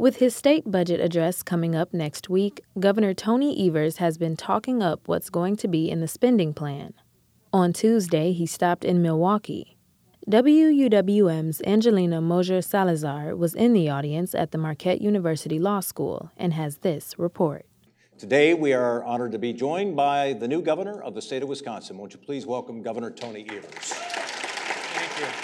With his state budget address coming up next week, Governor Tony Evers has been talking up what's going to be in the spending plan. On Tuesday, he stopped in Milwaukee. WUWM's Angelina Mosier Salazar was in the audience at the Marquette University Law School and has this report. Today, we are honored to be joined by the new governor of the state of Wisconsin. Won't you please welcome Governor Tony Evers? Thank you.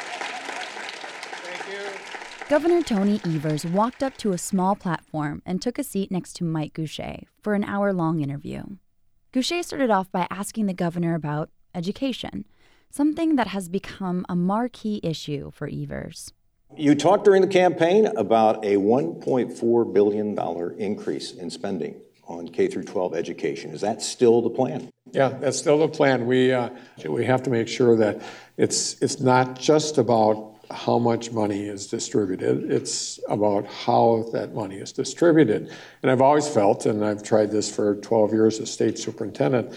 Thank you. Governor Tony Evers walked up to a small platform and took a seat next to Mike Goucher for an hour-long interview. Goucher started off by asking the governor about education, something that has become a marquee issue for Evers. You talked during the campaign about a $1.4 billion increase in spending on K-12 education. Is that still the plan? Yeah, that's still the plan. We have to make sure that it's not just about how much money is distributed. It's about how that money is distributed. And I've always felt, and I've tried this for 12 years as state superintendent,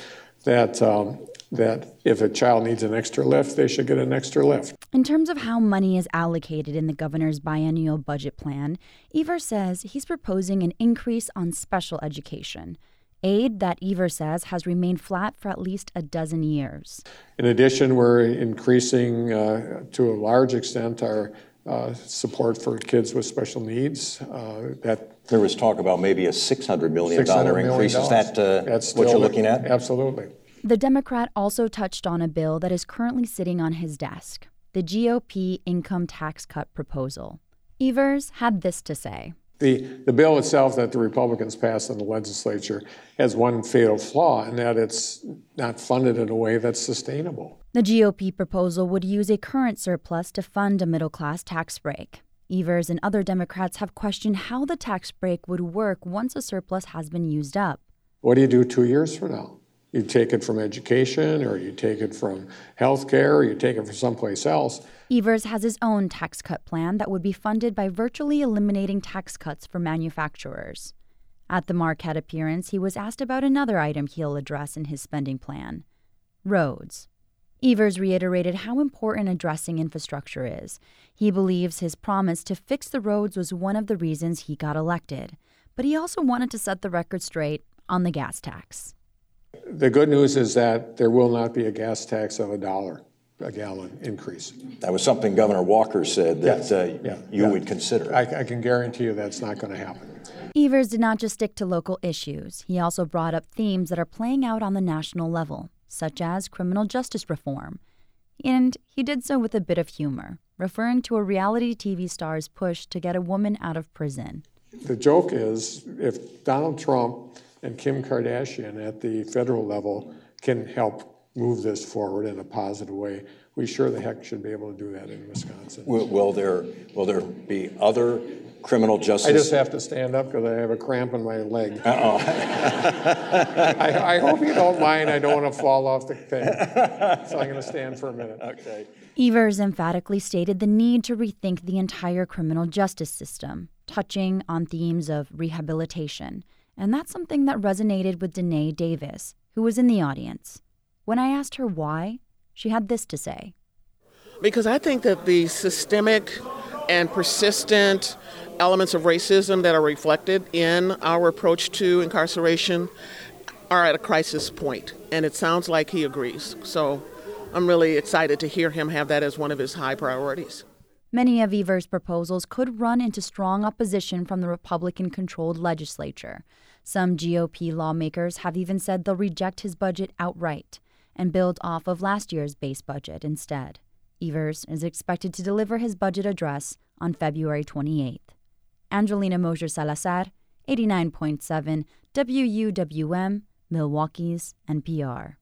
that if a child needs an extra lift, they should get an extra lift. In terms of how money is allocated in the governor's biennial budget plan, Evers says he's proposing an increase on special education, aid that Evers says has remained flat for at least a dozen years. In addition, we're increasing to a large extent our support for kids with special needs. There was talk about maybe a $600 million increase. Is that what you're looking at? Absolutely. The Democrat also touched on a bill that is currently sitting on his desk, the GOP income tax cut proposal. Evers had this to say. The bill itself that the Republicans passed in the legislature has one fatal flaw in that it's not funded in a way that's sustainable. The GOP proposal would use a current surplus to fund a middle-class tax break. Evers and other Democrats have questioned how the tax break would work once a surplus has been used up. What do you do 2 years from now? You take it from education, or you take it from health care, or you take it from someplace else. Evers has his own tax cut plan that would be funded by virtually eliminating tax cuts for manufacturers. At the Marquette appearance, he was asked about another item he'll address in his spending plan: roads. Evers reiterated how important addressing infrastructure is. He believes his promise to fix the roads was one of the reasons he got elected, but he also wanted to set the record straight on the gas tax. The good news is that there will not be a gas tax of $1 a gallon increase. That was something Governor Walker said that you would consider. I can guarantee you that's not going to happen. Evers did not just stick to local issues. He also brought up themes that are playing out on the national level, such as criminal justice reform. And he did so with a bit of humor, referring to a reality TV star's push to get a woman out of prison. The joke is, if Donald Trump and Kim Kardashian at the federal level can help move this forward in a positive way, we sure the heck should be able to do that in Wisconsin. Will there be other criminal justice? I just have to stand up because I have a cramp in my leg. Uh-oh. I hope you don't mind. I don't want to fall off the thing. So I'm going to stand for a minute. Okay. Evers emphatically stated the need to rethink the entire criminal justice system, touching on themes of rehabilitation. And that's something that resonated with Danae Davis, who was in the audience. When I asked her why, she had this to say. Because I think that the systemic and persistent elements of racism that are reflected in our approach to incarceration are at a crisis point, and it sounds like he agrees. So I'm really excited to hear him have that as one of his high priorities. Many of Evers' proposals could run into strong opposition from the Republican-controlled legislature. Some GOP lawmakers have even said they'll reject his budget outright and build off of last year's base budget instead. Evers is expected to deliver his budget address on February 28th. Angelina Mosier Salazar, 89.7 WUWM, Milwaukee's NPR.